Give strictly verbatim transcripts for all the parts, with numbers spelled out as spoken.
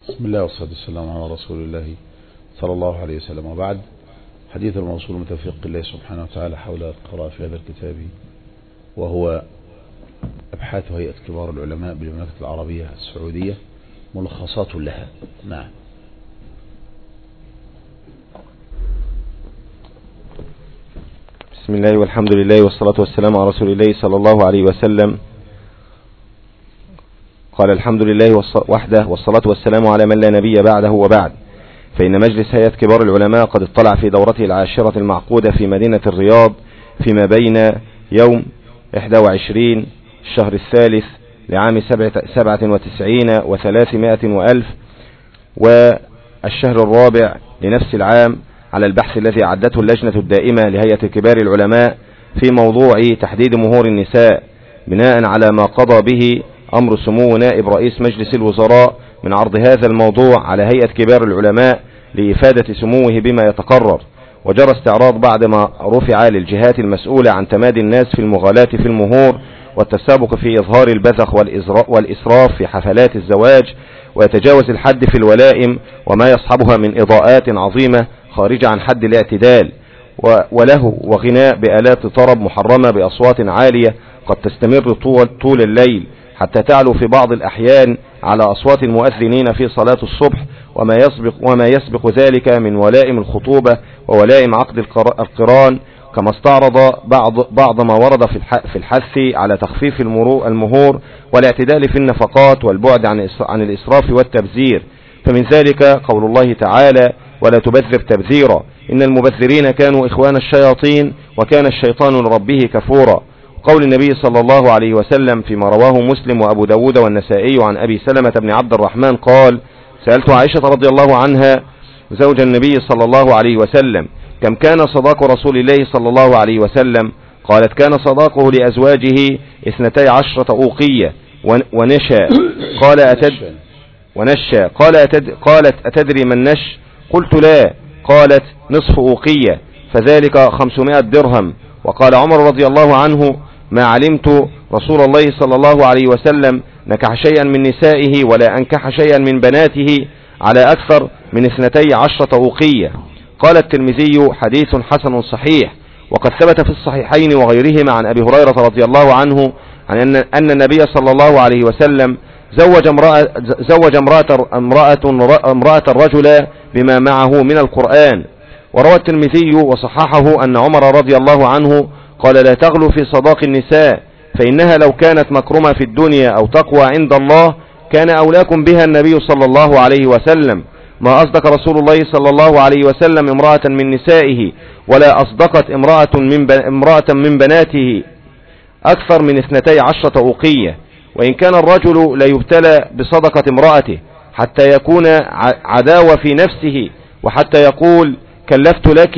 بسم الله والصلاة والسلام على رسول الله صلى الله عليه وسلم، وبعد. حديث الموصول من توفيق الله سبحانه وتعالى حول القراءة في هذا الكتاب، وهو أبحاث هيئة كبار العلماء بالمملكة العربية السعودية، ملخصات لها. نعم. بسم الله والحمد لله والصلاة والسلام على رسول الله صلى الله عليه وسلم. قال الحمد لله وحده والصلاة والسلام على من لا نبي بعده وبعد. فإن مجلس هيئة كبار العلماء قد اطلع في دورته العاشرة المعقودة في مدينة الرياض فيما بين يوم واحد وعشرين الشهر الثالث لعام سبعة وتسعين وثلاثمائة وألف والشهر الرابع لنفس العام على البحث الذي عدته اللجنة الدائمة لهيئة كبار العلماء في موضوع تحديد مهور النساء، بناء على ما قضى به أمر سمو نائب رئيس مجلس الوزراء من عرض هذا الموضوع على هيئة كبار العلماء لإفادة سموه بما يتقرر. وجرى استعراض بعدما رفع للجهات المسؤولة عن تمادي الناس في المغالاة في المهور والتسابق في إظهار البذخ والإسراف في حفلات الزواج، ويتجاوز الحد في الولائم وما يصحبها من إضاءات عظيمة خارجة عن حد الاعتدال، وله وغناء بآلات طرب محرمة بأصوات عالية قد تستمر طول, طول الليل حتى تعلو في بعض الأحيان على أصوات المؤذنين في صلاة الصبح، وما يسبق, وما يسبق ذلك من ولائم الخطوبة وولائم عقد القران، كما استعرض بعض, بعض ما ورد في الحث على تخفيف المهور والاعتدال في النفقات والبعد عن, عن الإسراف والتبذير. فمن ذلك قول الله تعالى: ولا تبذر تبذيرا إن المبذرين كانوا إخوان الشياطين وكان الشيطان لربه كفورا. قول النبي صلى الله عليه وسلم فيما رواه مسلم وأبو داود والنسائي عن أبي سلمة بن عبد الرحمن قال: سألت عائشة رضي الله عنها زوج النبي صلى الله عليه وسلم: كم كان صداق رسول الله صلى الله عليه وسلم؟ قالت: كان صداقه لأزواجه اثنتي عشرة أوقية ونشا. قال أتد ونشا قال أتد قالت: أتدري من نش؟ قلت: لا. قالت: نصف أوقية، فذلك خمسمائة درهم. وقال عمر رضي الله عنه: ما علمت رسول الله صلى الله عليه وسلم نكح شيئا من نسائه ولا أنكح شيئا من بناته على أكثر من اثنتي عشرة أوقية. قال الترمذي: حديث حسن صحيح. وقد ثبت في الصحيحين وغيرهما عن أبي هريرة رضي الله عنه عن أن, أن النبي صلى الله عليه وسلم زوج امرأة, زوج امرأة, امرأة, امرأة الرجل بما معه من القرآن. وروى الترمذي وصححه أن عمر رضي الله عنه قال: لا تغلوا في صداق النساء، فإنها لو كانت مكرمة في الدنيا أو تقوى عند الله كان أولاكم بها النبي صلى الله عليه وسلم. ما أصدق رسول الله صلى الله عليه وسلم امرأة من نسائه، ولا أصدقت امرأة من, امرأة من بناته أكثر من اثنتي عشرة أوقية. وإن كان الرجل لا يبتلى بصدقة امرأته حتى يكون عداوة في نفسه، وحتى يقول: كلفت لك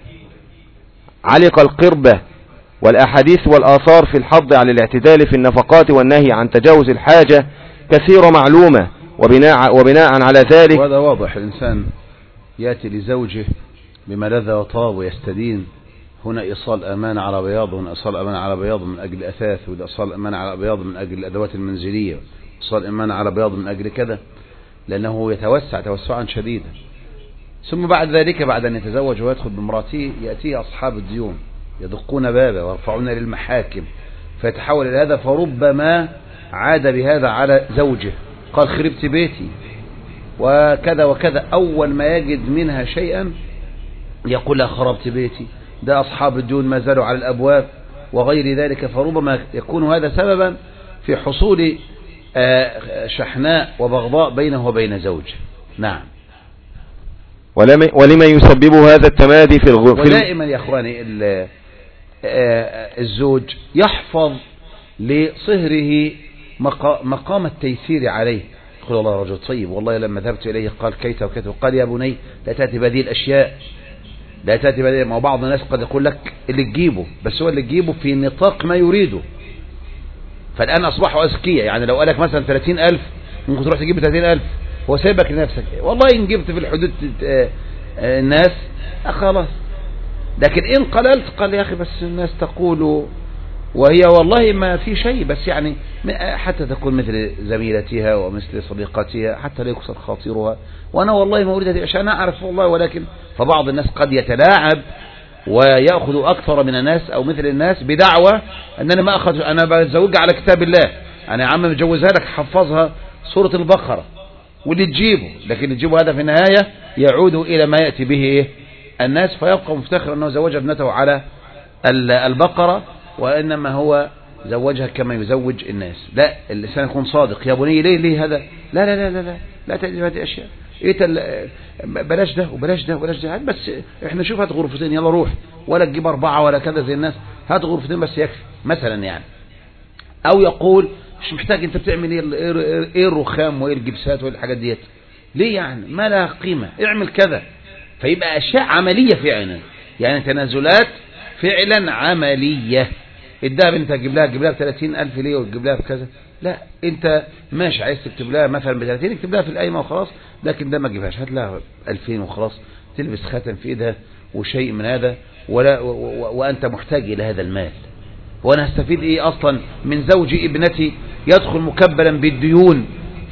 علق القربة. والأحاديث والآثار في الحض على الاعتدال في النفقات والنهي عن تجاوز الحاجة كثيرة معلومة، وبناء, وبناء على ذلك وهذا واضح. الإنسان يأتي لزوجه بما لذ وطاب ويستدين، هنا إيصال أمانة على بياض، هنا إيصال أمانة على بياض من أجل أثاث، وده إيصال أمانة على بياض من أجل الأدوات المنزلية، إيصال أمانة على بياض من أجل كذا، لأنه يتوسع توسعا شديدا. ثم بعد ذلك بعد أن يتزوج ويدخل بامرأته يأتي أصحاب الديون يدقون بابه ويرفعون للمحاكم، فيتحول إلى هذا، فربما عاد بهذا على زوجه، قال: خربت بيتي وكذا وكذا. أول ما يجد منها شيئا يقول: لا، خربت بيتي، ده أصحاب الديون ما زالوا على الأبواب وغير ذلك. فربما يكون هذا سببا في حصول شحناء وبغضاء بينه وبين زوجه. نعم. ولما يسبب هذا التمادي في الغ... ودائما يا أخواني الزوج يحفظ لصهره مقام التيسير عليه. يقول: والله رجل طيب، والله لما ذهبت إليه قال كيت وكيت، وقال: يا بني لا تأتي بهذه الأشياء، لا تأتي بهذه. ما بعض الناس قد يقول لك اللي تجيبه، بس هو اللي تجيبه في نطاق ما يريده. فالآن أصبحوا أذكياء، يعني لو قالك مثلا ثلاثين ألف ممكن تروح تجيب ثلاثين ألف، هو سايبك لنفسك. والله إن جبت في الحدود الناس خلاص، لكن إن قللت قال: يا أخي بس الناس تقول وهي والله ما في شيء، بس يعني حتى تكون مثل زميلتها ومثل صديقتها حتى لا يكسر خاطرها. وأنا والله ما أريد عشان أعرف والله، ولكن فبعض الناس قد يتلاعب ويأخذ أكثر من الناس أو مثل الناس بدعوة أن أنا ما أخذ، أنا بتزوجها على كتاب الله، أنا يا عم متجوزها لك حفظها سورة البقرة واللي تجيبه، لكن اللي تجيبه هذا في النهاية يعود إلى ما يأتي به إيه الناس، فيبقى مفتخر أنه زوج ابنته على البقرة، وإنما هو زوجها كما يزوج الناس. لا، اللسان يكون صادق. يا بني ليه ليه هذا؟ لا لا لا لا لا لا تأتي هذه أشياء، إيه بلاش ده وبلاش ده وبلاش ده، بس إحنا نشوف هات غرفتين يلا روح، ولا تجيب أربعة ولا كذا زي الناس، هات غرفتين بس يكفي مثلا يعني. أو يقول مش محتاج، أنت بتعمل إيه إيه الرخام وإيه الجبسات وإيه الحاجات ديت ليه يعني، ما لها قيمة، اعمل كذا. فيبقى أشياء عملية فعلا، يعني تنازلات فعلا عملية. الدهب انت تجيب لها تجيب لها ب ثلاثين ألف ليه وتجيب لها بكذا؟ لا، انت ماشي عايز تكتب لها مثلا ب ثلاثين اكتب لها في القايمه وخلاص، لكن ده ما تجيبهاش، هات لها ألفين وخلاص، تلبس خاتم في ايدها وشيء من هذا، ولا و و وانت محتاج الى هذا المال. وانا هستفيد ايه اصلا من زوج ابنتي يدخل مكبلا بالديون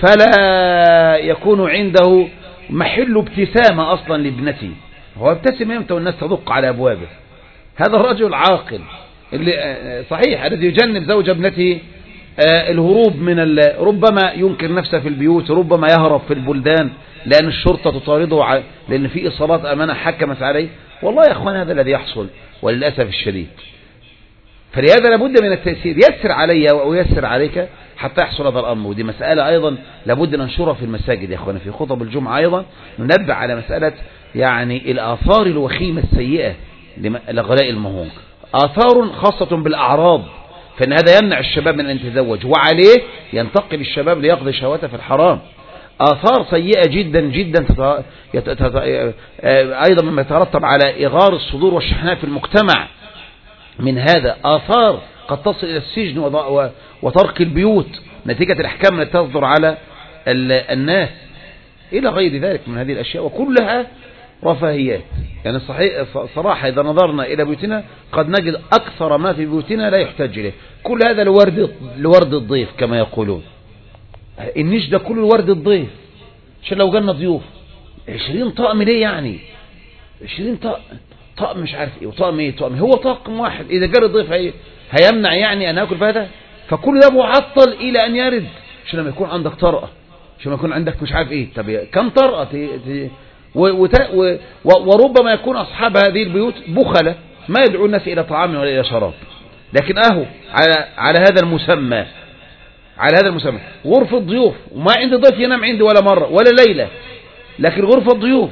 فلا يكون عنده محل ابتسامه اصلا لابنتي؟ هو ابتسم امتى والناس تدق على ابوابه؟ هذا الرجل عاقل اللي صحيح الذي يجنب زوج ابنته الهروب من ربما ينكر نفسه في البيوت، ربما يهرب في البلدان لأن الشرطة تطارده لأن في إصابات أمانة حكمت عليه. والله يا أخوان هذا الذي يحصل وللأسف الشديد. فلهذا لابد من التيسير، يسر علي ويسر عليك حتى يحصل هذا الأمر. ودي مسألة أيضا لابد ننشرها في المساجد يا أخوان، في خطب الجمعة أيضا ننبه على مسألة يعني الآثار الوخيمة السيئة لغلاء المهور، آثار خاصة بالأعراض، فإن هذا يمنع الشباب من أن يتزوج، وعليه ينتقل الشباب ليقضي شهواته في الحرام. آثار سيئة جدا جدا تط... يت... تط... أيضا مما يترتب على إغار الصدور والشحناء في المجتمع من هذا، آثار قد تصل إلى السجن و... وترك البيوت نتيجة الأحكام التي تصدر على ال... الناس إلى غير ذلك من هذه الأشياء، وكلها رفاهيات. يعني صحيح صراحة إذا نظرنا إلى بيوتنا قد نجد أكثر ما في بيوتنا لا يحتاج إليه، كل هذا لورد لورد الضيف كما يقولون. النيش ده كله لورد الضيف، عشان لو جالنا ضيوف عشرين طقم ليه يعني؟ عشرين طقم طقم مش عارف إيه وطقم إيه طقم، هو طقم واحد إذا جال الضيف هي هيمنع يعني أن أكل هذا؟ فكل ده معطل إلى أن يرد، عشان لما يكون عندك طرقة، عشان لما يكون عندك مش عارف إيه. طب كم طرقة ت... ت... وربما يكون أصحاب هذه البيوت بخلة ما يدعو الناس إلى طعام ولا إلى شراب، لكن أهو على على هذا المسمى على هذا المسمى غرفة ضيوف، وما عندي ضيف ينام عندي ولا مرة ولا ليلة، لكن غرفة ضيوف،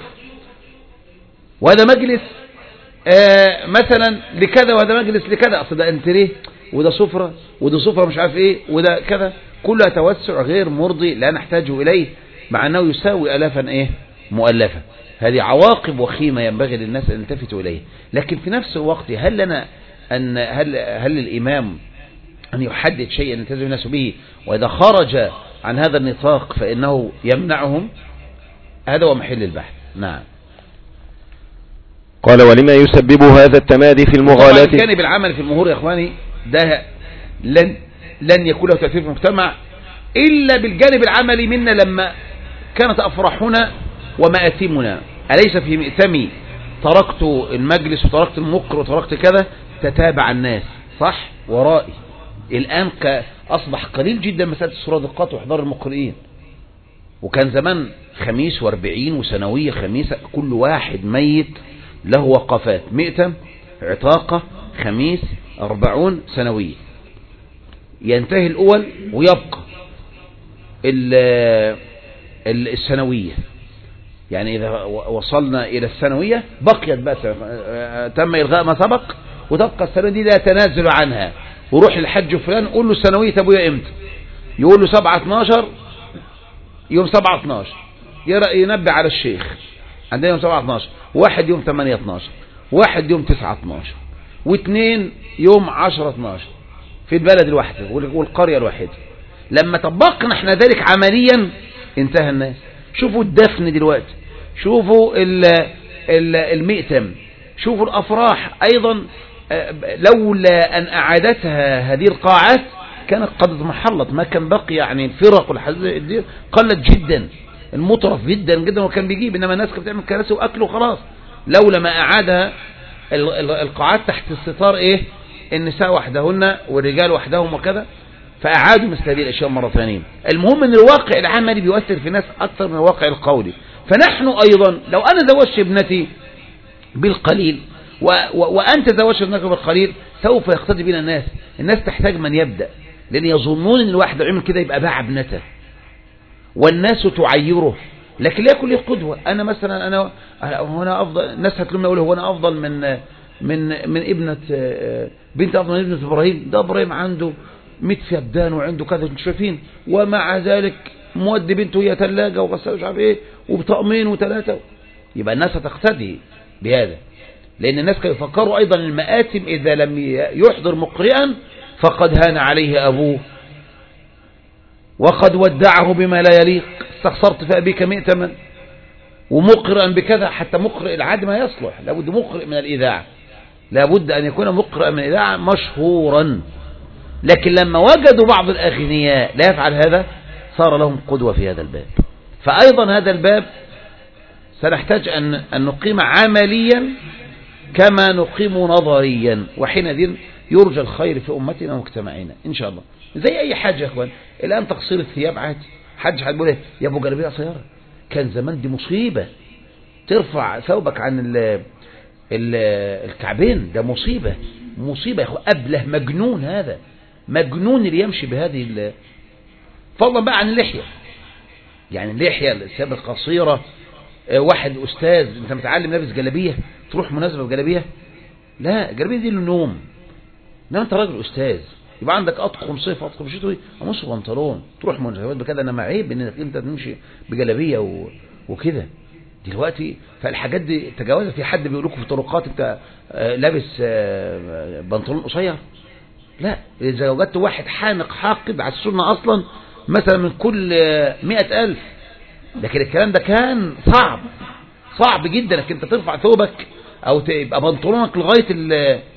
وهذا مجلس آه مثلا لكذا وهذا مجلس لكذا، أصل ده انتريه وده سفرة وده سفرة مش عارف إيه وده كذا، كلها توسع غير مرضي لا نحتاج إليه، مع أنه يساوي ألافا إيه مؤلفة. هذه عواقب وخيمة ينبغي للناس أن يلتفتوا إليه. لكن في نفس الوقت هل لنا أن هل هل الإمام أن يحدد شيئا يلتزم الناس به، وإذا خرج عن هذا النطاق فإنه يمنعهم؟ هذا هو محل البحث. نعم. قال ولما يسبب هذا التمادي في المغالاة؟ الجانب العمل في المهور يا إخواني ده لن لن يكون له تأثير في المجتمع إلا بالجانب العملي منا. لما كانت أفراحنا ومآتمنا أليس في مئتمي تركت المجلس وتركت المقر وتركت كذا، تتابع الناس صح ورائي. الآن أصبح قليل جدا مسألة السرادقات وإحضار المقرئين، وكان زمان خميس واربعين وسنوية خميسة، كل واحد ميت له وقفات، مئتم عتاقة خميس أربعون سنوية، ينتهي الأول ويبقى السنوية. يعني إذا وصلنا إلى السنوية بقيت بقى تم إلغاء ما سبق وتبقى السنة دي لا يتنازل عنها. وروح للحج فلان قول له سنوية أبويا إمتى، يقول له سبعة اتناشر، يوم سبعة اتناشر ينبه على الشيخ عندنا يوم سبعة اتناشر، واحد يوم تمانية اتناشر، واحد يوم تسعة اتناشر، واثنين يوم عشرة اتناشر في البلد الواحدة والقرية الواحدة. لما طبقنا احنا ذلك عمليا انتهى الناس. شوفوا الدفن دلوقتي، شوفوا المئتم، شوفوا الأفراح أيضا لولا أن أعادتها هذه القاعات كانت قد اضمحلت، ما كان بقي يعني الفرق والحزب قلت جدا، المطرف جدا جدا وكان بيجيب، إنما الناس كانت بتعمل كراسي وأكل وخلاص. لولا ما أعادها القاعات تحت الستار إيه، النساء وحدهن والرجال وحدهم وكذا، فأعادوا مثل هذه الأشياء مرة ثانية. المهم أن الواقع العملي بيؤثر في الناس أكثر من الواقع القولي. فنحن أيضا لو أنا زوجت ابنتي بالقليل و... و... وأنت زوجت ابنك بالقليل سوف يقتدي بنا الناس. الناس تحتاج من يبدأ، لأن يظنون أن الواحد عمل كده يبقى باع ابنته والناس تعيره، لكن لا يكون له قدوة. أنا مثلا أنا هنا أفضل، الناس هتلومني أقول هو أنا أفضل من من من ابنة بنت، أفضل من ابنة إبراهيم. ده إبراهيم عنده مئة فدان وعنده كذا انتوا شايفين، ومع ذلك مودي بنته هي ثلاجة وغسالة مش عارف ايه وبطقمين وثلاثة. يبقى الناس هتقتدي بهذا، لأن الناس كانوا يفكروا أيضا المآتم إذا لم يحضر مقرئا فقد هان عليه أبوه وقد ودعه بما لا يليق، استخسرت في أبيك مئتما ومقرئا بكذا. حتى مقرئ العادي ما يصلح، لابد مقرئ من الإذاعة، لابد أن يكون مقرئ من الإذاعة مشهورا. لكن لما وجدوا بعض الأغنياء لا يفعل هذا صار لهم قدوة في هذا الباب. فأيضا هذا الباب سنحتاج أن أن نقيم عمليا كما نقيم نظريا، وحينئذ يرجى الخير في أمتنا ومجتمعنا إن شاء الله. زي أي حاجة يا أخوان، الآن تقصير الثياب عادي، حد هتقول إيه يا أبو جلابية قصيرة، كان زمان دي مصيبة ترفع ثوبك عن ال ال الكعبين، ده مصيبة مصيبة يا أخوان، أبله مجنون، هذا مجنون اللي يمشي بهذه ال... فضلا بقى عن اللحية، يعني اللحية الثياب القصيرة. واحد أستاذ أنت متعلم لابس جلابية تروح مناسبة بجلابية؟ لا، الجلابية دي للنوم، انما انت راجل أستاذ يبقى عندك أطقم صيف أطقم شتوي قميص وبنطلون تروح مناسبات بكده، انما عيب انك انت تمشي بجلابية و... وكده دلوقتي. فالحاجات دي تجاوزت. في حد بيقول لكم في الطرقات انت لابس بنطلون قصير؟ لا، إذا وجدت واحد حانق حاقد على السنة أصلا مثلا من كل مئة ألف. لكن الكلام ده كان صعب صعب جدا انك انت ترفع ثوبك او تبقى بنطلونك لغاية ال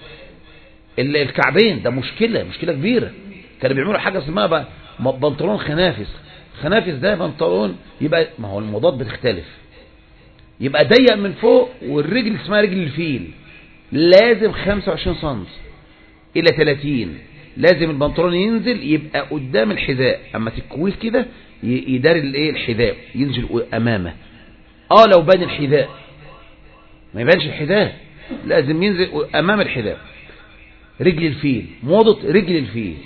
ال الكعبين، ده مشكلة مشكلة كبيرة. كانوا بيعملوا حاجة اسمها بنطلون خنافس. خنافس ده بنطلون يبقى، ما هو الموضات بتختلف، يبقى ضيق من فوق والرجل اسمها رجل الفيل لازم خمسة وعشرين سنتي الى ثلاثين، لازم البنطلون ينزل يبقى قدام الحذاء، اما تكويه كده يدار الايه الحذاء ينزل امامه. اه لو بان الحذاء ما يبانش الحذاء، لازم ينزل امام الحذاء. رجل الفيل، موضة رجل الفيل،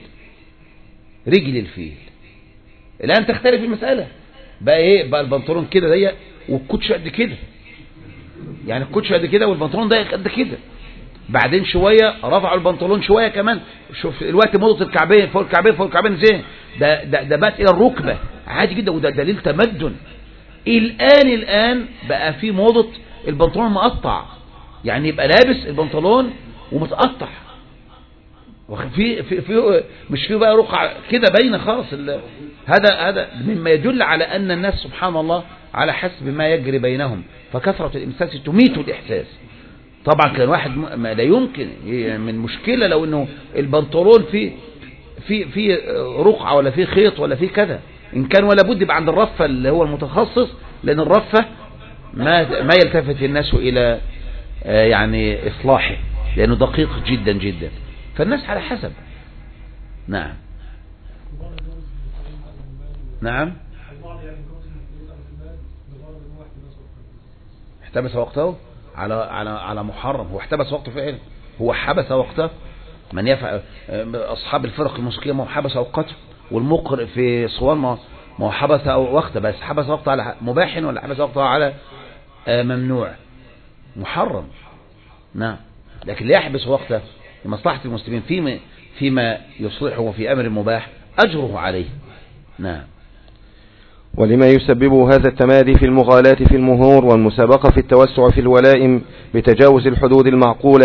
رجل الفيل. الان تختلف المسألة بقى ايه، بقى البنطلون كده ضيق والكوتش قد كده، يعني الكوتش قد كده والبنطلون ضيق قد كده. بعدين شوية رفعوا البنطلون شوية كمان، شوف الوقت موضة الكعبين فوق الكعبين فوق الكعبين زين، ده ده ده بقت الى الركبة عادي جدا، وده دليل تمدن. الان الان بقى في موضة البنطلون مقطع، يعني يبقى لابس البنطلون ومتقطع، وفي في في مش في بقى رقعة كده باينه خالص. هذا هذا مما يدل على ان الناس سبحان الله على حسب ما يجري بينهم، فكثرة الامساس تميت الاحساس. طبعا كان واحد ما لا يمكن من مشكلة لو انه البنطلون في في في رقعة ولا في خيط ولا في كذا، ان كان ولا بد يبقى عند الرفة اللي هو المتخصص، لان الرفة ما ما يلتفت الناس الى يعني اصلاحه لانه دقيق جدا جدا، فالناس على حسب. نعم نعم احتبس وقته على على على محرم. هو احتبس وقته فعلا، هو حبس وقته. من يفعل اصحاب الفرق الموسيقيه ما هو حبس اوقاته، والمقرئ في صوان ما هو حبس وقته، بس حبس وقته على مباح ولا حبس وقته على ممنوع محرم. نعم، لكن لا يحبس وقته لمصلحه المسلمين فيما فيما يصلحه في امر مباح اجره عليه. نعم. ولما يسبب هذا التمادي في المغالاة في المهور والمسابقة في التوسع في الولائم بتجاوز الحدود المعقولة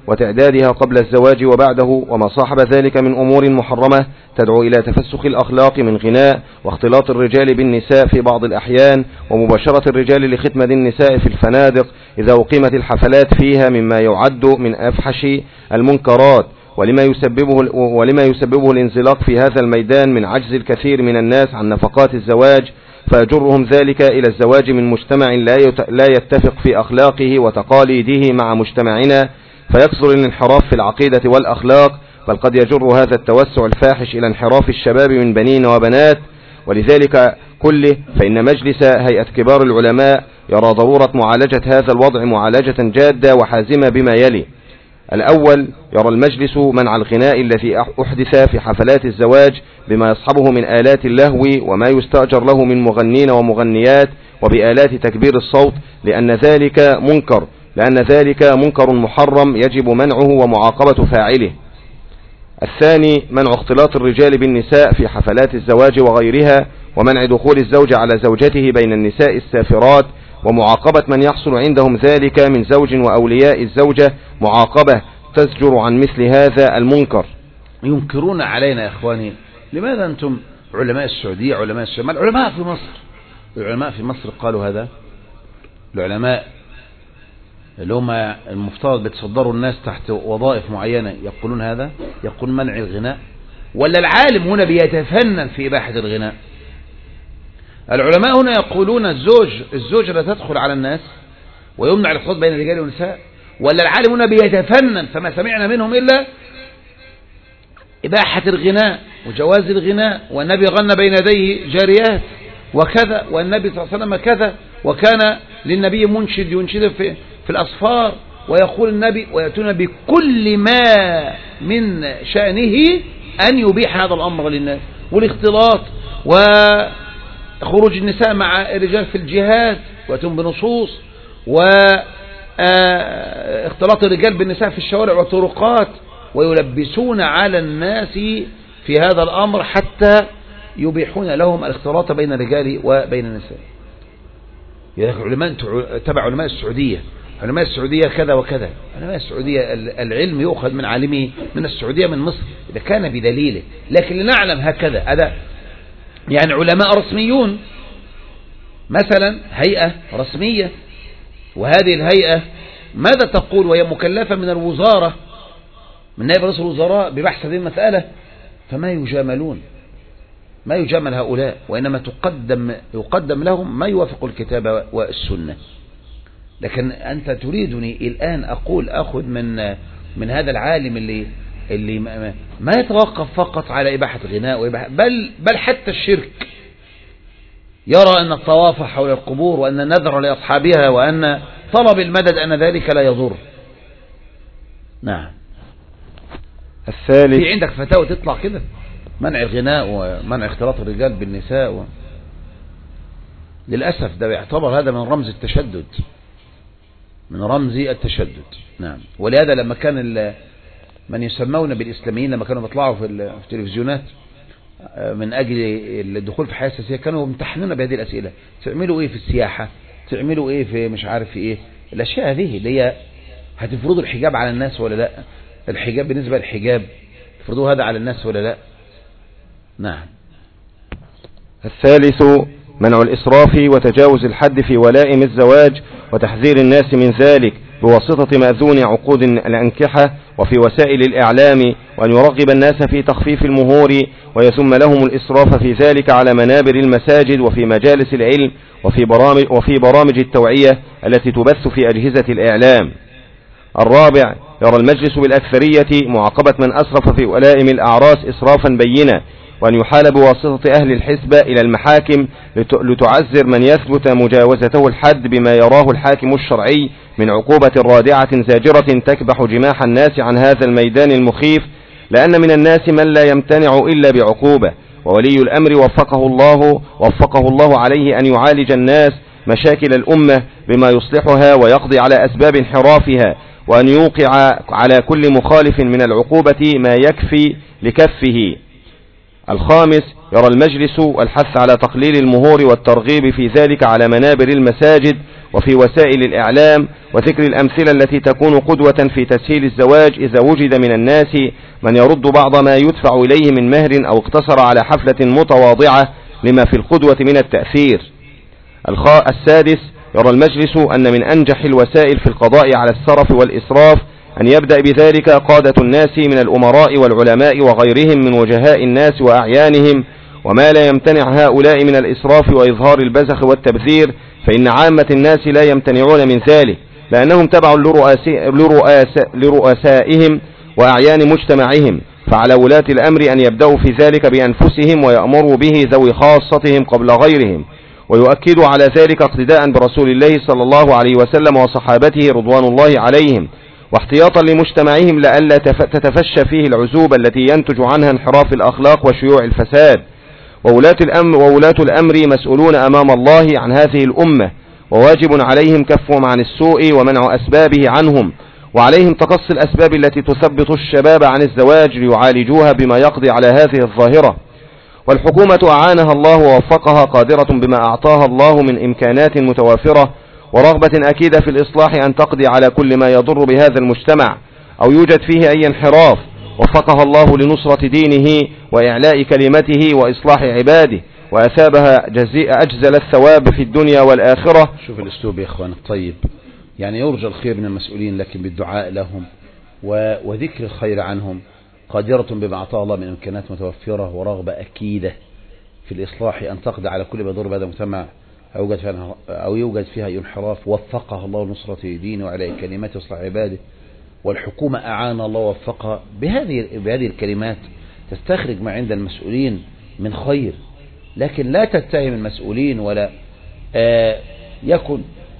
وتعدادها قبل الزواج وبعده وما صاحب ذلك من أمور محرمة تدعو إلى تفسخ الأخلاق من غناء واختلاط الرجال بالنساء في بعض الأحيان ومباشرة الرجال لخدمة النساء في الفنادق إذا أقيمت الحفلات فيها مما يعد من أفحش المنكرات، ولما يسببه, ولما يسببه الانزلاق في هذا الميدان من عجز الكثير من الناس عن نفقات الزواج، فيجرهم ذلك إلى الزواج من مجتمع لا يتفق في أخلاقه وتقاليده مع مجتمعنا، فيكثر الانحراف في العقيدة والأخلاق، بل قد يجر هذا التوسع الفاحش إلى انحراف الشباب من بنين وبنات. ولذلك كله فإن مجلس هيئة كبار العلماء يرى ضرورة معالجة هذا الوضع معالجة جادة وحازمة بما يلي: الأول، يرى المجلس منع الغناء الذي أحدث في حفلات الزواج بما يصحبه من آلات اللهو وما يستأجر له من مغنين ومغنيات وبآلات تكبير الصوت، لأن ذلك منكر لأن ذلك منكر محرم يجب منعه ومعاقبة فاعله. الثاني، منع اختلاط الرجال بالنساء في حفلات الزواج وغيرها، ومنع دخول الزوج على زوجته بين النساء السافرات، ومعاقبة من يحصل عندهم ذلك من زوج وأولياء الزوجة معاقبة تزجر عن مثل هذا المنكر. ينكرون علينا يا إخواني، لماذا أنتم علماء السعودية علماء السعودية؟ ما العلماء في مصر العلماء في مصر قالوا هذا. العلماء اللي هم المفترض بتصدروا الناس تحت وظائف معينة يقولون هذا، يقول منع الغناء، ولا العالم هنا بيتفنن في إباحة الغناء؟ العلماء هنا يقولون الزوج الزوجة لا تدخل على الناس ويمنع الاختلاط بين الرجال والنساء، ولا العالم هنا بيتفنن فما سمعنا منهم إلا إباحة الغناء وجواز الغناء، والنبي غنى بين يديه جاريات وكذا، والنبي صلى الله عليه وسلم كذا، وكان للنبي منشد ينشد في, في الأصفار، ويقول النبي ويأتون بكل ما من شأنه أن يبيح هذا الأمر للناس، والاختلاط وخروج النساء مع الرجال في الجهاد ويأتون بنصوص، واختلاط الرجال بالنساء في الشوارع والطرقات، ويلبسون على الناس في هذا الأمر حتى يبيحون لهم الاختلاط بين الرجال وبين النساء. يا علماء تبع علماء السعودية، علماء السعودية كذا وكذا، علماء السعودية العلم يؤخذ من عالمه من السعودية من مصر إذا كان بدليله، لكن لنعلم هكذا هذا يعني علماء رسميون، مثلا هيئة رسمية، وهذه الهيئة ماذا تقول وهي مكلفة من الوزارة من نائب رئيس الوزراء ببحث هذه المسألة؟ فما يجاملون ما يجامل هؤلاء، وإنما تقدم يقدم لهم ما يوافق الكتاب والسنة. لكن أنت تريدني الآن أقول أخذ من من هذا العالم اللي اللي ما يتوقف فقط على إباحة الغناء وإباحة بل بل حتى الشرك، يرى أن الطواف حول القبور وأن النذر لأصحابها وأن طلب المدد أن ذلك لا يضر. نعم. الثالث، في عندك فتاوى تطلع كده منع الغناء ومنع اختلاط الرجال بالنساء و... للأسف ده يعتبر هذا من رمز التشدد من رمز التشدد. نعم. ولهذا لما كان ال... من يسمون بالإسلاميين لما كانوا بيطلعوا في, ال... في التلفزيونات من أجل الدخول في الحياة السياسية كانوا يمتحنون بهذه الأسئلة: تعملوا إيه في السياحة، تعملوا إيه في مش عارف في إيه، الأشياء هذه اللي هي هتفرضوا الحجاب على الناس ولا لا، الحجاب بالنسبة للحجاب تفرضوا هذا على الناس ولا لا. نعم. الثالث، منع الإسراف وتجاوز الحد في ولائم الزواج وتحذير الناس من ذلك بواسطة مأذون عقود الأنكحة وفي وسائل الإعلام، وأن يرغب الناس في تخفيف المهور ويذم لهم الإسراف في ذلك على منابر المساجد وفي مجالس العلم وفي برامج, وفي برامج التوعية التي تبث في أجهزة الإعلام. الرابع، يرى المجلس بالأكثرية معاقبة من أسرف في ولائم الأعراس إسرافا بينا، وأن يحال بواسطة أهل الحسبة إلى المحاكم لتعزر من يثبت مجاوزته الحد بما يراه الحاكم الشرعي من عقوبة رادعة زاجرة تكبح جماح الناس عن هذا الميدان المخيف، لأن من الناس من لا يمتنع إلا بعقوبة، وولي الأمر وفقه الله وفقه الله عليه أن يعالج الناس مشاكل الأمة بما يصلحها ويقضي على أسباب انحرافها، وأن يوقع على كل مخالف من العقوبة ما يكفي لكفه. الخامس، يرى المجلس الحث على تقليل المهور والترغيب في ذلك على منابر المساجد وفي وسائل الإعلام، وذكر الأمثلة التي تكون قدوة في تسهيل الزواج إذا وجد من الناس من يرد بعض ما يدفع إليه من مهر أو اقتصر على حفلة متواضعة لما في القدوة من التأثير. السادس، يرى المجلس أن من أنجح الوسائل في القضاء على السرف والإسراف أن يبدأ بذلك قادة الناس من الأمراء والعلماء وغيرهم من وجهاء الناس وأعيانهم، وما لا يمتنع هؤلاء من الإسراف وإظهار البذخ والتبذير فإن عامة الناس لا يمتنعون من ذلك، لأنهم تبع لرؤسائهم وأعيان مجتمعهم، فعلى ولاة الأمر أن يبدأوا في ذلك بأنفسهم ويأمروا به ذوي خاصتهم قبل غيرهم، ويؤكدوا على ذلك اقتداء برسول الله صلى الله عليه وسلم وصحابته رضوان الله عليهم، واحتياطا لمجتمعهم لئلا تتفشى فيه العزوبة التي ينتج عنها انحراف الأخلاق وشيوع الفساد. وولاة الأمر, وولاة الأمر مسؤولون أمام الله عن هذه الأمة، وواجب عليهم كفهم عن السوء ومنع أسبابه عنهم، وعليهم تقصي الأسباب التي تثبط الشباب عن الزواج ليعالجوها بما يقضي على هذه الظاهرة. والحكومة أعانها الله ووفقها قادرة بما أعطاها الله من إمكانات متوافرة ورغبة أكيدة في الإصلاح أن تقضي على كل ما يضر بهذا المجتمع أو يوجد فيه أي انحراف، وفقها الله لنصرة دينه وإعلاء كلمته وإصلاح عباده، وأثابها جزيء أجزل الثواب في الدنيا والآخرة. شوف الأسلوب يا إخوان الطيب، يعني يرجى الخير من المسؤولين لكن بالدعاء لهم وذكر الخير عنهم، قادرة بما أعطاها الله من إمكانات متوفرة ورغبة أكيدة في الإصلاح أن تقضي على كل ما يضر بهذا المجتمع أو يوجد فيها, أو يوجد فيها انحراف، وفقها الله لنصرة دينه وعلى كلمات إصلاح عباده. والحكومة أعان الله ووفقها بهذه بهذه الكلمات تستخرج ما عند المسؤولين من خير، لكن لا تتهم المسؤولين ولا آه يكن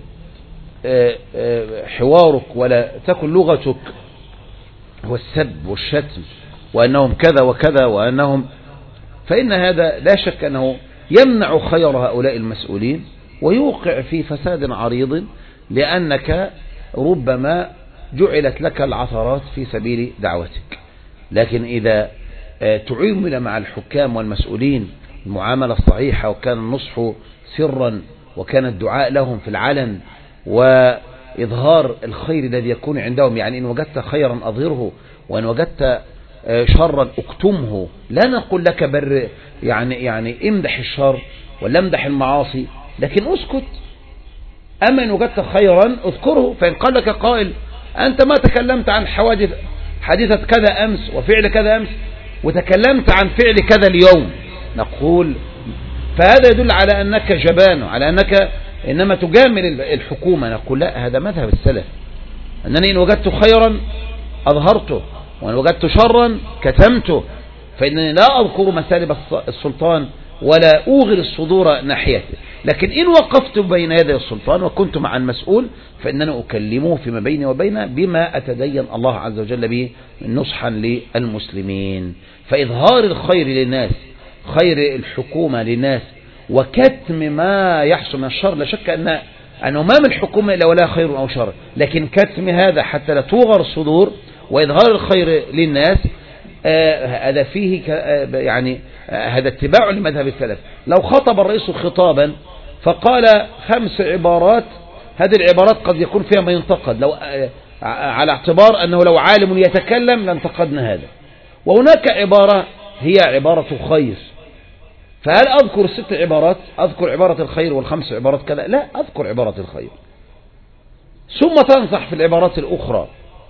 آه آه حوارك ولا تكن لغتك هو السب والشتم وأنهم كذا وكذا وأنهم، فإن هذا لا شك أنه يمنع خير هؤلاء المسؤولين ويوقع في فساد عريض، لأنك ربما جعلت لك العثرات في سبيل دعوتك. لكن إذا تعامل مع الحكام والمسؤولين المعاملة الصحيحة، وكان النصح سرا وكان الدعاء لهم في العلن وإظهار الخير الذي يكون عندهم، يعني إن وجدت خيرا أظهره وإن وجدت شرا اكتمه، لا نقول لك بر يعني يعني امدح الشر ولا امدح المعاصي، لكن اسكت. أما إن وجدت خيرا اذكره، فإن قال لك قائل أنت ما تكلمت عن حوادث حادثة كذا أمس وفعل كذا أمس وتكلمت عن فعل كذا اليوم، نقول فهذا يدل على أنك جبان، على أنك إنما تجامل الحكومة. نقول لا، هذا مذهب السلف، أنني إن وجدت خيرا أظهرته وإن وجدت شرا كتمته، فإنني لا أذكر مسالب السلطان ولا أوغل الصدور ناحيته، لكن إن وقفت بين يدي السلطان وكنت مع المسؤول فإنني أكلمه فيما بيني وبينه بما أتدين الله عز وجل به نصحا للمسلمين. فإظهار الخير للناس، خير الحكومة للناس، وكتم ما يحصل من الشر، لا شك أن أنه ما من الحكومة إلا ولا خير أو شر، لكن كتم هذا حتى لا توغر الصدور وإظهار الخير للناس هذا آه فيه آه يعني آه هذا اتباع لمذهب السلف. لو خطب الرئيس خطابا فقال خمس عبارات، هذه العبارات قد يكون فيها ما ينتقد، لو آه على اعتبار أنه لو عالم يتكلم لانتقدنا هذا، وهناك عبارة هي عبارة خير، فهل أذكر الست عبارات؟ أذكر عبارة الخير والخمس عبارات كذا؟ لا، أذكر عبارة الخير ثم تنصح في العبارات الأخرى،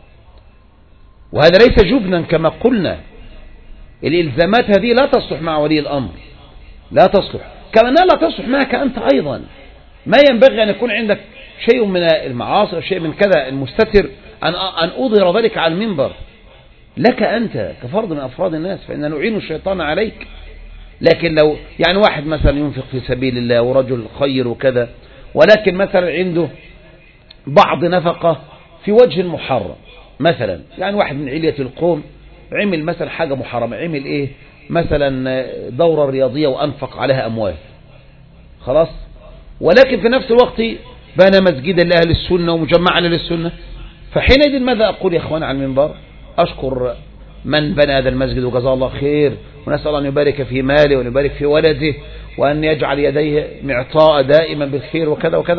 وهذا ليس جبنا كما قلنا. الإلزامات هذه لا تصلح مع ولي الأمر، لا تصلح، كما لا تصلح معك أنت أيضا. ما ينبغي أن يكون عندك شيء من المعاصي شيء من كذا المستتر أن أن أظهر ذلك على المنبر لك أنت كفرد من أفراد الناس، فإن نعين الشيطان عليك. لكن لو يعني واحد مثلا ينفق في سبيل الله ورجل خير وكذا، ولكن مثلا عنده بعض نفقة في وجه محرم مثلا، يعني واحد من علية القوم عمل مثلا حاجة محرمة، عمل ايه مثلا دورة رياضية وأنفق عليها أموال، خلاص، ولكن في نفس الوقت بنى مسجدا لأهل السنة ومجمعا للسنة، فحينئذ ماذا أقول يا إخوان على المنبر؟ أشكر من بنى هذا المسجد وجزاه الله خير، ونسأل أن يبارك في ماله وأن يبارك في ولده وأن يجعل يديه معطاء دائما بالخير وكذا وكذا،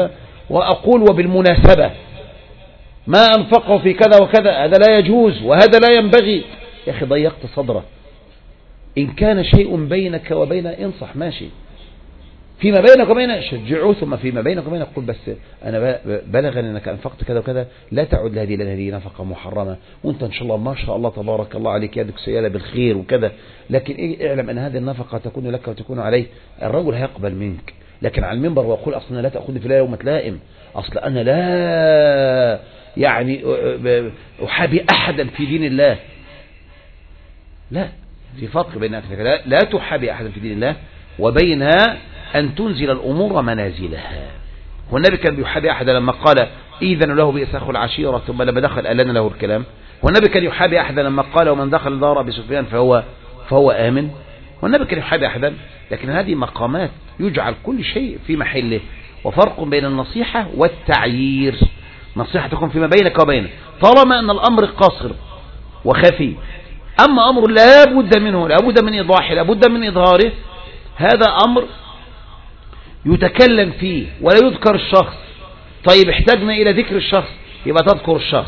وأقول وبالمناسبة ما أنفقه في كذا وكذا هذا لا يجوز وهذا لا ينبغي، يا أخي ضيقت صدره. إن كان شيء بينك وبين انصح ماشي، فيما بينك وبين شجعوه، ثم فيما بينك وبين قل بس أنا بلغني أنك أنفقت كذا وكذا لا تعد لهذه لأن هذه نفقة محرمة، وأنت إن شاء الله ما شاء الله تبارك الله عليك يدك سيالة بالخير وكذا، لكن اعلم أن هذه النفقة تكون لك وتكون عليه. الرجل هيقبل منك، لكن على المنبر ويقول أصلا لا تأخذني في الله يوم تلائم، أصل أنا لا يعني أحابي أحدا في دين الله. لا، في فرق بين لا, لا تحابي أحدا في دين الله وبينها أن تنزل الأمور منازلها. والنبي كان بيحابي أحدا لما قال إذن له بئس أخو العشيرة، ثم لما دخل ألن له الكلام. والنبي كان يحابي أحدا لما قال ومن دخل دار أبي سفيان فهو فهو آمن. والنبي كان يحابي أحدا، لكن هذه مقامات يجعل كل شيء في محله. وفرق بين النصيحة والتعيير. نصيحة تكون فيما بينك وبينه طالما أن الأمر قصر وخفي. أما أمر لا بد منه، لا بد من إيضاحه، لا بد من إظهاره، هذا أمر يتكلم فيه ولا يذكر الشخص. طيب احتاجنا إلى ذكر الشخص يبقى تذكر الشخص.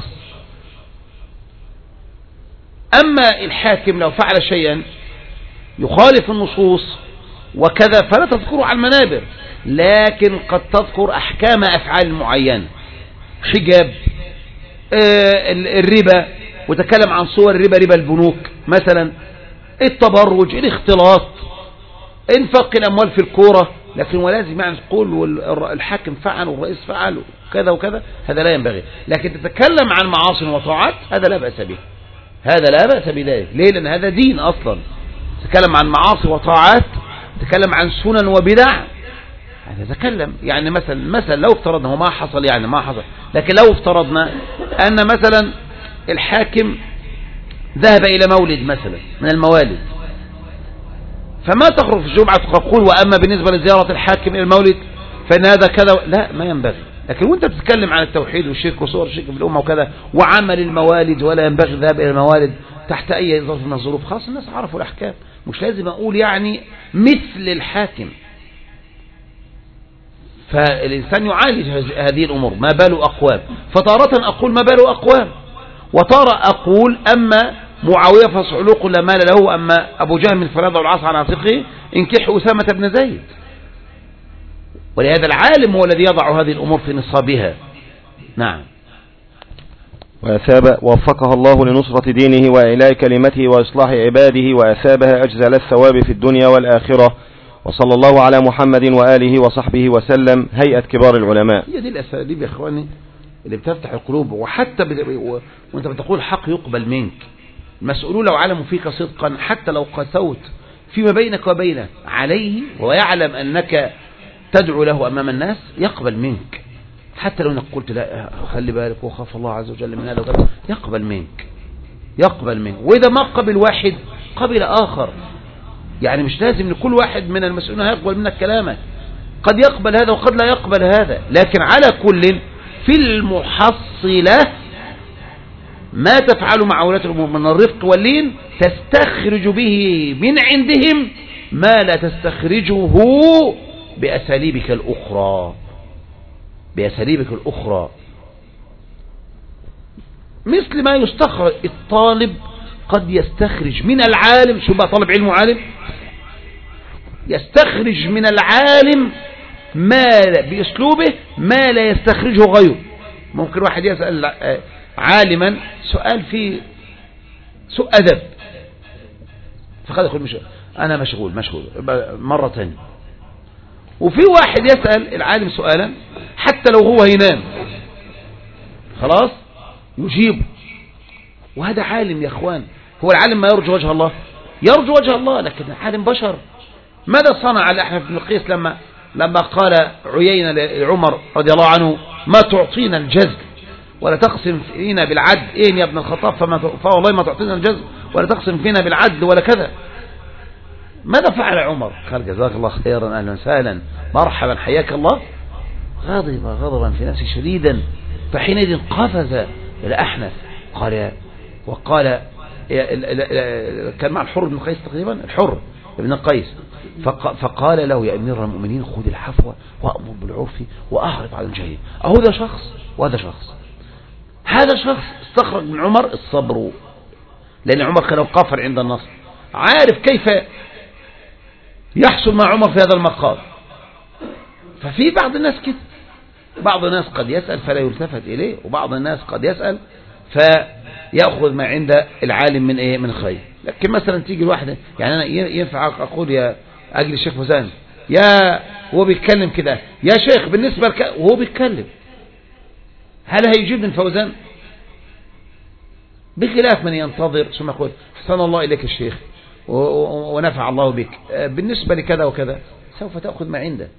أما الحاكم لو فعل شيئا يخالف النصوص وكذا فلا تذكره على المنابر، لكن قد تذكر أحكام أفعال معينة، حجاب، آه الربا، وتكلم عن صور الربا، ربا البنوك مثلا، التبرج، الاختلاط، انفاق الأموال في الكورة، لكن ولازم يعني تقول الحاكم فعل والرئيس فعل وكذا وكذا، هذا لا ينبغي. لكن تتكلم عن معاصي وطاعات هذا لا بأس به، هذا لا بأس بذلك. ليه؟ لأن هذا دين أصلا. تتكلم عن معاصي وطاعات، تتكلم عن سنن وبدع، هذا تكلم. يعني مثلا مثلا لو افترضنا، هو ما حصل يعني ما حصل، لكن لو افترضنا أن مثلا الحاكم ذهب إلى مولد مثلا من الموالد، فما تخرج في الجمعة تقول وأما بالنسبة لزيارة الحاكم إلى المولد فإن هذا كذا، لا ما ينبغي. لكن وانت بتتكلم عن التوحيد والشرك وصور الشرك في الأمة وكذا وعمل الموالد ولا ينبغي الذهاب إلى الموالد تحت أي ظرف من الظروف، خلاص الناس عرفوا الأحكام، مش لازم أقول يعني مثل الحاكم. فالإنسان يعالج هذه الأمور، ما بال أقوام. فتارة أقول ما بال أقوام، وتارة أقول أما معاوية فصعلوق لا مال له، أما أبو جهم فلا يضع العصا على عاتقه انكح أسامة بن زيد. ولهذا العالم هو الذي يضع هذه الأمور في نصابها. نعم. وأثاب وفقها الله لنصرة دينه وإعلاء كلمته وإصلاح عباده، وأثابها أجزل الثواب في الدنيا والآخرة. وصلى الله على محمد وآله وصحبه وسلم. هيئة كبار العلماء. هي دي الأساليب يا إخواني اللي بتفتح القلوب. وحتى ب... وانت بتقول الحق يقبل منك، المسؤولون لو علموا فيك صدقا حتى لو قسوت فيما بينك وبينه عليه ويعلم أنك تدعو له أمام الناس يقبل منك، حتى لو انك قلت لا خلي بالك وخاف الله عز وجل من هذا وكذا، يقبل منك يقبل منك. وإذا ما قبل واحد قبل آخر. يعني مش لازم لكل واحد من المسؤولين يقبل منك كلامك، قد يقبل هذا وقد لا يقبل هذا. لكن على كل في المحصلة ما تفعل مع ولاة الأمور من الرفق واللين تستخرج به من عندهم ما لا تستخرجه بأساليبك الأخرى بأساليبك الأخرى مثل ما يستخرج الطالب قد يستخرج من العالم، شو بقى طالب علم وعالم، يستخرج من العالم ما بأسلوبه ما لا يستخرجه غيره. ممكن واحد يسأل عالما سؤال فيه سوء أدب، فقد يقول مش أنا مشغول مشغول مرة ثانية. وفي واحد يسأل العالم سؤالا حتى لو هو ينام خلاص يجيب، وهذا عالم يا اخوان. هو العالم ما يرجو وجه الله، يرجو وجه الله، لكن عالم بشر. ماذا صنع الأحنف بن القيس لما لما قال عيينة لعمر رضي الله عنه ما تعطينا الجزل ولا تقسم فينا بالعدل، إيه يا ابن الخطاب فما فوالله ما تعطينا الجزل ولا تقسم فينا بالعدل ولا كذا. ماذا فعل عمر؟ قال جزاك الله خيرا أهلا وسهلا مرحبا حياك الله. غضب غضبا في نفسه شديدا، فحينئذ قفز الأحنف قال وقال كان مع الحر بن قيس تقريبا، الحر ابن قيس. فق فقال له يا أمير المؤمنين خذ العفو وأمر بالعرف وأعرض عن الجاهلين. أهو ده شخص وهذا شخص. هذا شخص استخرج من عمر الصبر، لأن عمر كان قافر عند النصر، عارف كيف يحصل مع عمر في هذا المقام. ففي بعض الناس كده، بعض الناس قد يسأل فلا يلتفت إليه، وبعض الناس قد يسأل فيأخذ ما عند العالم من إيه من خير. لكن مثلا تيجي الواحدة، يعني أنا ينفع أقول يا أجل الشيخ فوزان يا هو بيتكلم كده يا شيخ بالنسبة لك وهو بيتكلم، هل هيجيب من فوزان؟ بخلاف من ينتظر ثم يقول حسن الله إليك الشيخ ونفع الله بك بالنسبة لكذا وكذا، سوف تأخذ ما عنده.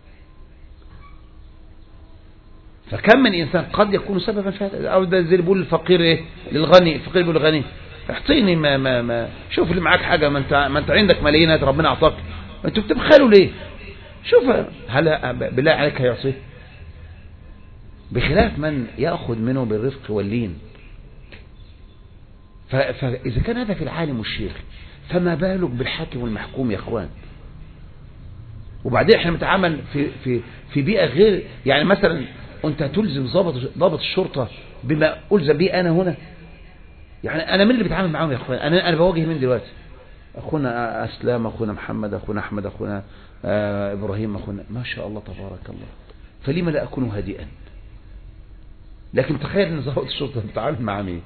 فكم من إنسان قد يكون سببا في هذا، أو ده زي بيقول الفقير إيه للغني، الفقير بيقول للغني اعطيني ما ما ما شوف اللي معاك حاجة، ما أنت ما أنت عندك ملايينات ربنا أعطاك، أنتوا بتبخلوا ليه؟ شوف هل بالله عليك هيعصيه؟ بخلاف من يأخذ منه بالرفق واللين. فإذا كان هذا في العالم والشيخ فما بالك بالحاكم والمحكوم يا أخوان؟ وبعدين احنا بنتعامل في في في بيئة غير، يعني مثلا أنت تلزم ضابط ضابط الشرطة بما ألزم به أنا هنا؟ يعني أنا من اللي بتعامل معاهم يا أخوان؟ أنا أنا بواجه من دلوقتي أخونا أسلام، أخونا محمد، أخونا أحمد، أخونا آه إبراهيم، أخونا ما شاء الله تبارك الله، فلما لا أكون هادئا؟ لكن تخيل أن ضابط الشرطة بتعامل مع مين؟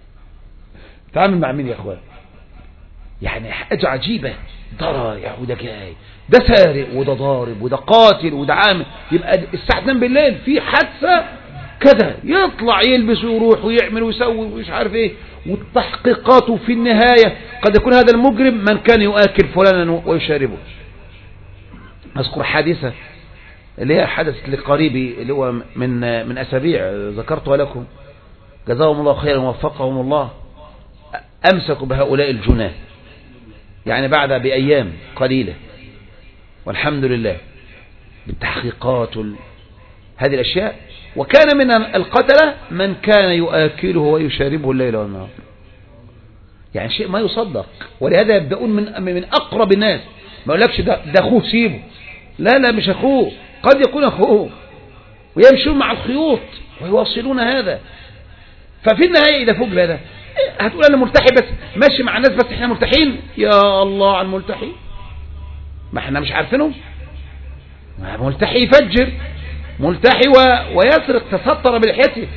بتعامل مع مين يا أخوان؟ يعني حاجة عجيبة، ضرر وده جاي، ده سارق وده ضارب وده قاتل وده عامل، يبقى الساعة اتنين بالليل في حادثة كذا يطلع يلبس ويروح ويعمل ويسوي ومش عارف ايه، والتحقيقات في النهاية قد يكون هذا المجرم من كان يؤكل فلانا ويشاربه. أذكر حادثة اللي هي حدثت لقريبي اللي هو من من أسابيع ذكرتها لكم، جزاهم الله خيرا ووفقهم الله. أمسكوا بهؤلاء الجناه يعني بعد بأيام قليلة والحمد لله بالتحقيقات وال... هذه الأشياء. وكان من القتلة من كان يؤكله ويشاربه الليل والنهار، يعني شيء ما يصدق. ولهذا يبدأون من من أقرب الناس، ما يقولكش ده ده أخوه سيبه، لا لا مش أخوه، قد يكون أخوه، ويمشون مع الخيوط ويواصلون هذا. ففي النهاية إذا فوق هذا هتقول أنا مرتاحي بس ماشي مع الناس، بس إحنا مرتاحين. يا الله على الملتحي، ما إحنا مش عارفينهم. ملتحي يفجر، ملتحي و... ويسرق، تستر بلحيته،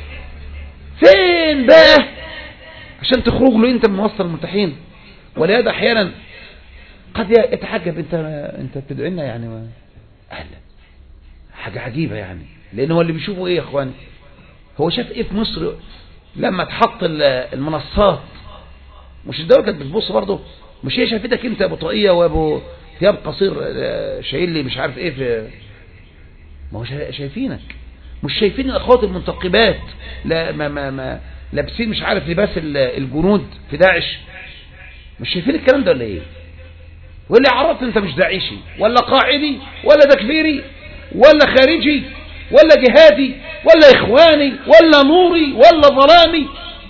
فين بقى عشان تخرج له أنت من وسط الملتحين؟ ولهذا أحيانا قد يتعجب أنت أنت بتدعينا يعني ما... أهلا حاجة عجيبة يعني، لأنه هو اللي بيشوفه إيه يا أخواني؟ هو شاف إيه في مصر لما تحط المنصات؟ مش الدولة كانت بتبص برضه؟ مش هي شافتك انت ابو طاقية وابو ثياب قصير شايل لي مش عارف ايه في، ما هو شايفينك، مش شايفين الاخوات المنتقبات لا ما ما ما لابسين مش عارف لباس الجنود في داعش؟ مش شايفين الكلام ده ولا ايه؟ واللي عرفت انت مش داعشي ولا قاعدي ولا تكفيري ولا خارجي ولا جهادي ولا إخواني ولا نوري ولا ظلامي.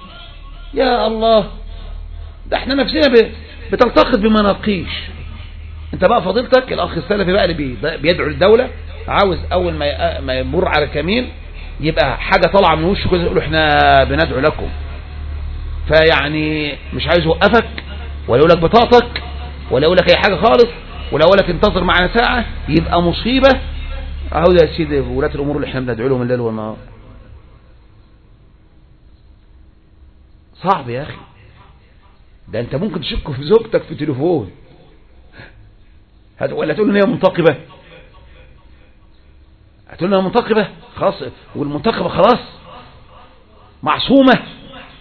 يا الله، ده احنا نفسنا بتلتقط بمناقيش. انت بقى فضيلتك الأخ السلفي بقى اللي بيدعو للدولة عاوز أول ما ما يمر على الكمين يبقى حاجة طالعة من وشه كده يقول احنا بندعو لكم، فيعني مش عايز يوقفك ولا يقول لك بطاقتك ولا يقول لك أي حاجة خالص ولا يقول لك انتظر معنا ساعة، يبقى مصيبة. اهو يا سيدي ولاة الامور اللي احنا بندعو لهم الليل والنهار. صعب يا اخي، ده انت ممكن تشك في زوجتك في تليفون ولا تقول ان هي منتقبة، هتقول انها منتقبة خلاص، والمنتقبة خلاص معصومة.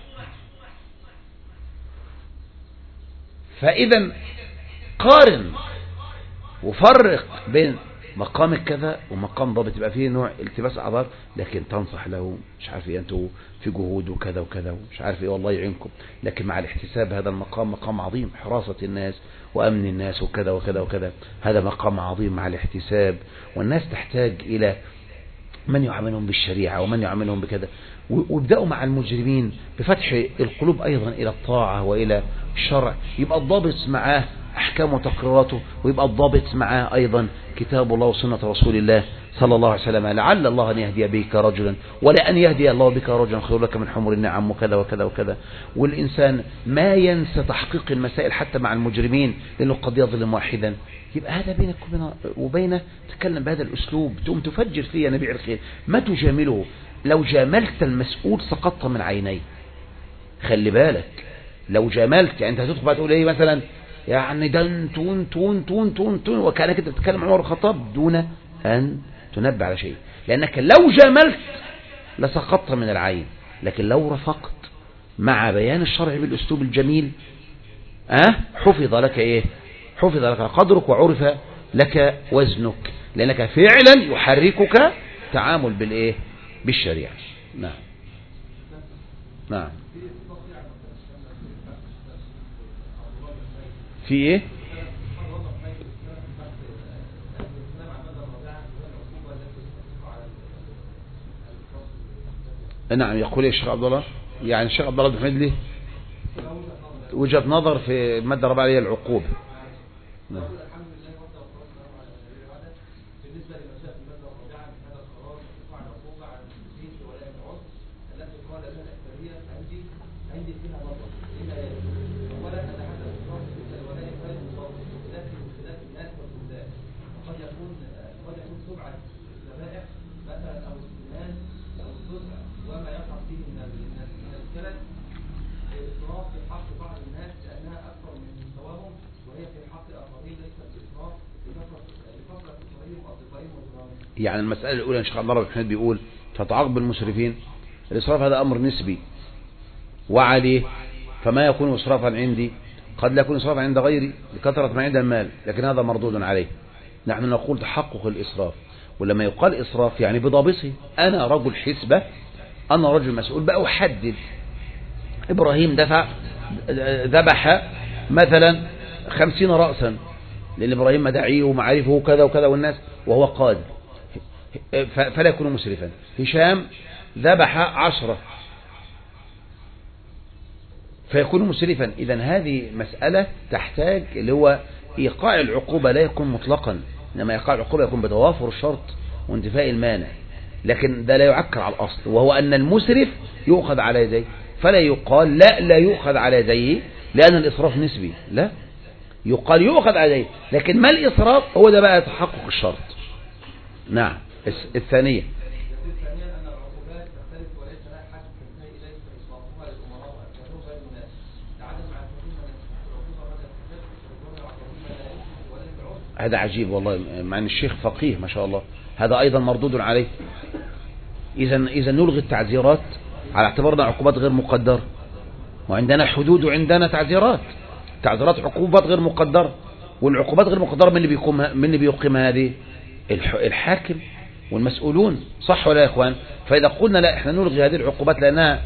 فاذا قارن وفرق بين مقام كذا ومقام ضابط، يبقى فيه نوع التباس اعذار، لكن تنصح له مش عارف ايه انتوا في جهود وكذا وكذا ومش عارف ايه والله يعينكم، لكن مع الاحتساب هذا المقام مقام عظيم، حراسة الناس وامن الناس وكذا وكذا وكذا، هذا مقام عظيم مع الاحتساب. والناس تحتاج الى من يعاملهم بالشريعة ومن يعاملهم بكذا، وابدأوا مع المجرمين بفتح القلوب ايضا الى الطاعة والى الشرع. يبقى الضابط معاه أحكامه وتقريراته، ويبقى الضابط معاه أيضا كتاب الله وسنة رسول الله صلى الله عليه وسلم. لعل الله أن يهدي بك رجلا، ولا أن يهدي الله بك رجلا خير لك من حمر النعم، وكذا وكذا وكذا. والإنسان ما ينسى تحقيق المسائل حتى مع المجرمين، لأنه قد يظلم واحدا. يبقى هذا بينك وبينه تتكلم بهذا الأسلوب، تقوم تفجر فيه نبيع الخير، ما تجامله. لو جاملت المسؤول سقطت من عينيه. خلي بالك، لو جاملت يعني انت هتدخل بقى تقول ايه مثلا، يعني ده انتون تون تون تون تون وكانك انت بتتكلم عن عمر الخطاب دون ان تنبه على شيء، لانك لو جاملت لسقطت من العين. لكن لو رفقت مع بيان الشرع بالاسلوب الجميل اه حفظ لك ايه، حفظ لك قدرك وعرف لك وزنك، لانك فعلا يحركك تعامل بالايه، بالشريعه. نعم نعم. في ايه؟ نعم. يقول ايه الشيخ عبد الله؟ يعني الشيخ عبد الله بن حميد ليه وجهة نظر في المادة الرابعة هي العقوبة. نعم. يعني المسألة الأولى إن شاء الله رب الحمد بيقول فتعاقب المسرفين. الإسراف هذا أمر نسبي وعليه، فما يكون إسرافا عندي قد لا يكون إسرافا عند غيري لكثرة ما عند المال، لكن هذا مردود عليه. نحن نقول تحقق الإسراف، ولما يقال إسراف يعني بضابطه. أنا رجل حسبة، أنا رجل مسؤول بقى أحدد إبراهيم دفع ذبح مثلا خمسين رأسا، لأن إبراهيم مدعيه ومعارفه كذا وكذا والناس، وهو قادر فلا يكون مسرفا. هشام ذبح عشرة فيكون مسرفا. إذن هذه مسألة تحتاج اللي هو إيقاع العقوبة لا يكون مطلقا، إنما إيقاع العقوبة يكون بتوافر الشرط وانتفاء المانع، لكن ده لا يعكر على الأصل، وهو أن المسرف يؤخذ على يديه. فلا يقال لا لا يؤخذ على يديه لأن الإسراف نسبي، لا يقال يؤخذ على يديه. لكن ما الإسراف؟ هو ده بقى تحقق الشرط. نعم. الثانية هذا عجيب والله، مع ان الشيخ فقيه ما شاء الله، هذا ايضا مردود عليه. اذا اذا نلغي التعزيرات على اعتبارنا عقوبات غير مقدرة، وعندنا حدود وعندنا تعزيرات. تعزيرات عقوبات غير مقدرة، والعقوبات غير مقدرة من اللي بيقوم من اللي بيقيم هذه؟ الحاكم والمسؤولون، صح ولا يا اخوان؟ فاذا قلنا لا احنا نلغي هذه العقوبات لانها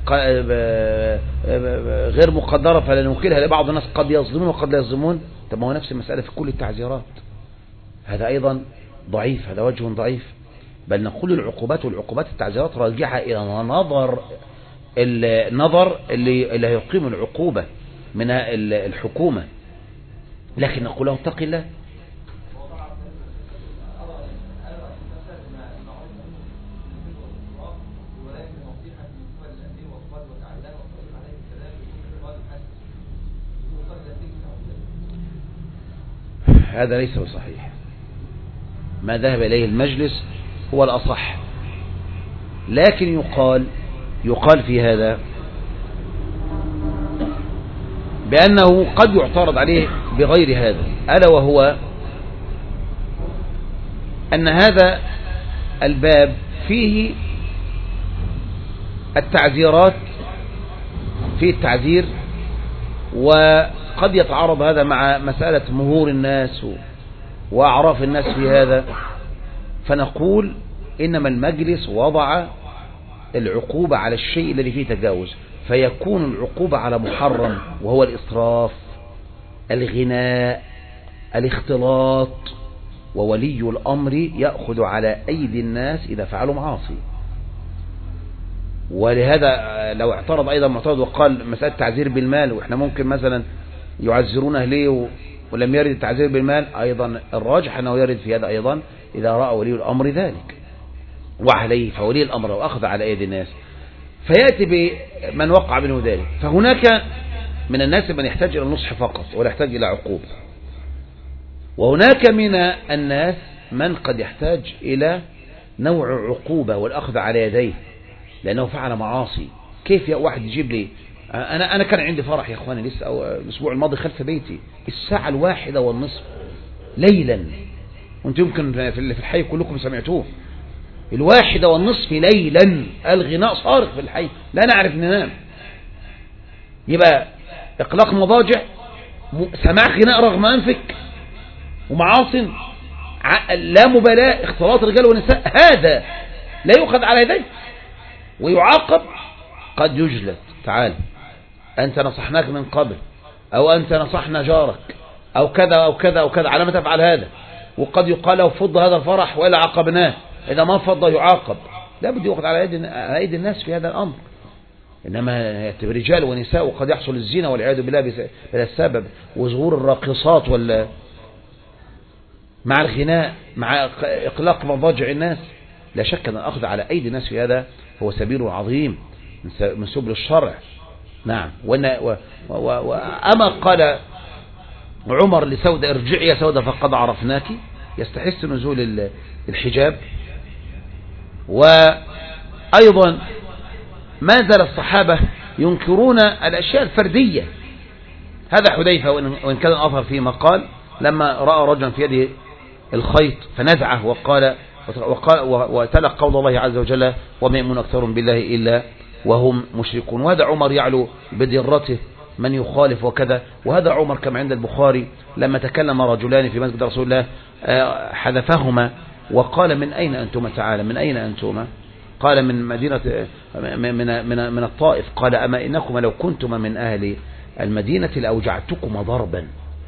غير مقدرة فلا نوكلها لبعض الناس قد يظلمون وقد لا يظلمون، طب ما هو نفس المسألة في كل التعزيرات. هذا ايضا ضعيف، هذا وجه ضعيف. بل نقول العقوبات والعقوبات التعزيرات راجعة الى نظر النظر اللي اللي هيقيم العقوبة من الحكومة، لكن نقول له اتق الله. هذا ليس بصحيح، ما ذهب إليه المجلس هو الأصح. لكن يقال يقال في هذا بأنه قد يعترض عليه بغير هذا، ألا وهو أن هذا الباب فيه التعزيرات، فيه التعزير، وقد يتعارض هذا مع مسألة مهور الناس وأعراف الناس في هذا. فنقول إنما المجلس وضع العقوبة على الشيء الذي فيه تجاوز، فيكون العقوبة على محرم وهو الإسراف، الغناء، الاختلاط، وولي الأمر يأخذ على أيدي الناس إذا فعلوا معاصي. ولهذا لو اعترض أيضا معترض وقال مسألة تعزير بالمال، وإحنا ممكن مثلا يعزرونه ليه ولم يرد التعزير بالمال أيضا الراجح أنه يرد في هذا أيضا إذا رأى ولي الأمر ذلك وعليه فولي الأمر وأخذ على أيدي الناس فيأتي بمن وقع منه ذلك. فهناك من الناس من يحتاج إلى النصح فقط ولا يحتاج إلى عقوبة، وهناك من الناس من قد يحتاج إلى نوع عقوبة والأخذ على يديه لأنه فعل معاصي. كيف يا واحد يجيب لي أنا أنا كان عندي فرح يا إخواني لسه أو الأسبوع الماضي خلف بيتي الساعة الواحدة والنصف ليلا، وأنتم يمكن في الحي كلكم سمعتوه، الواحدة والنصف ليلا الغناء صارخ في الحي لا نعرف ننام. يبقى إقلاق مضاجع، سماع غناء رغم أنفك، ومعاصٍ لا مبالاة، اختلاط رجال ونساء، هذا لا يؤخذ على يديه ويعاقب، قد يجلد. تعال أنت نصحناك من قبل، أو أنت نصحنا جارك، أو كذا أو كذا أو كذا، على ما تفعل هذا. وقد يقال له فض هذا الفرح وإلا عاقبناه، إذا ما فض يعاقب. لا بد يؤخذ على أيدي الناس في هذا الأمر. إنما رجال ونساء وقد يحصل الزنا والعياذ بالله بلا السبب، وظهور الراقصات ولا مع الغناء مع إقلاق مضاجع الناس. لا شك أن الأخذ على أيدي الناس في هذا هو سبيل عظيم من سبل الشرع. نعم. وأما قال عمر لسودة ارجعي يا سودة فقد عرفناك، يستحس نزول الحجاب. وأيضا ما زال الصحابة ينكرون الأشياء الفردية. هذا حذيفة وإن كان الأظهر فيما قال لما رأى رجلا في يده الخيط فنزعه وقال وقال وتلا قول الله عز وجل وما يؤمن أكثرهم بالله إلا وهم مشركون. وهذا عمر يعلو بدرته من يخالف وكذا. وهذا عمر كما عند البخاري لما تكلم رجلان في مسجد رسول الله حذفهما وقال من أين أنتما؟ تعالى من أين أنتما؟ قال من مدينة من من من الطائف. قال أما إنكما لو كنتما من أهل المدينة لأوجعتكما ضربا.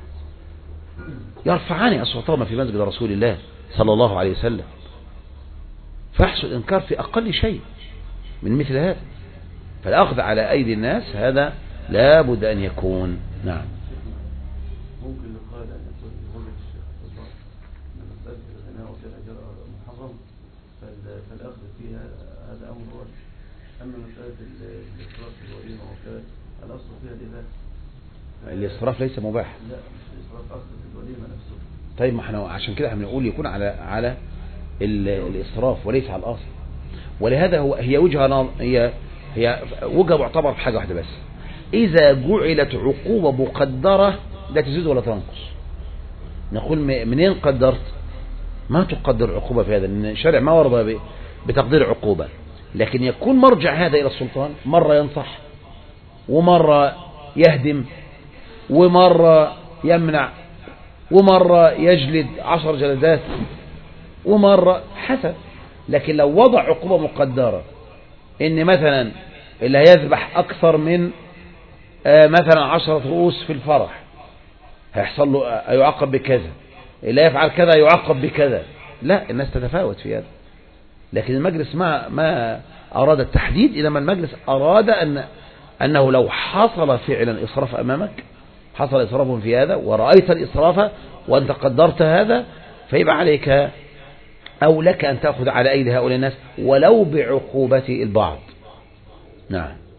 يرفعان أصواتهما في مسجد رسول الله صلى الله عليه وسلم. فاحصل الإنكار في أقل شيء من مثل هذا. فالأخذ على أيدي الناس هذا لا بد أن يكون. نعم. ممكن يقال أن يكون يقول الشيخ الله أن مسألة الغناء وفي الأجر محرم فالأخذ فيها هذا أمر واجب. أما مسألة الإسراف في الوليمة وكذا الأصل فيها الإباحة. الإسراف ليس مباح. لا مش الإسراف، أصل في الوليمة نفسه. طيب ما احنا عشان كده احنا بنقول يكون على على الإسراف وليس على الأصل. ولهذا هو هي وجهة هي هي وجهة معتبر في حاجة واحدة بس. إذا جعلت عقوبة مقدرة لا تزيد ولا تنقص. نقول منين قدرت؟ ما تقدر عقوبة في هذا لأن الشرع ما ورد بتقدير عقوبة، لكن يكون مرجع هذا إلى السلطان. مرة ينصح ومرة يهدم ومرة يمنع ومرة يجلد عشر جلدات ومرة حسب. لكن لو وضع عقوبة مقدرة إن مثلا اللي هيذبح أكثر من آه مثلا عشرة رؤوس في الفرح هيحصل له آه يعاقب بكذا، اللي يفعل كذا يعاقب بكذا. لا، الناس تتفاوت في هذا. لكن المجلس ما ما أراد التحديد، إنما المجلس أراد أن أنه لو حصل فعلا إسراف أمامك، حصل إسراف في هذا ورأيت الإسراف وأنت قدرت هذا، فيبقى عليك أو لك أن تأخذ على أيدي هؤلاء الناس ولو بعقوبة البعض. نعم.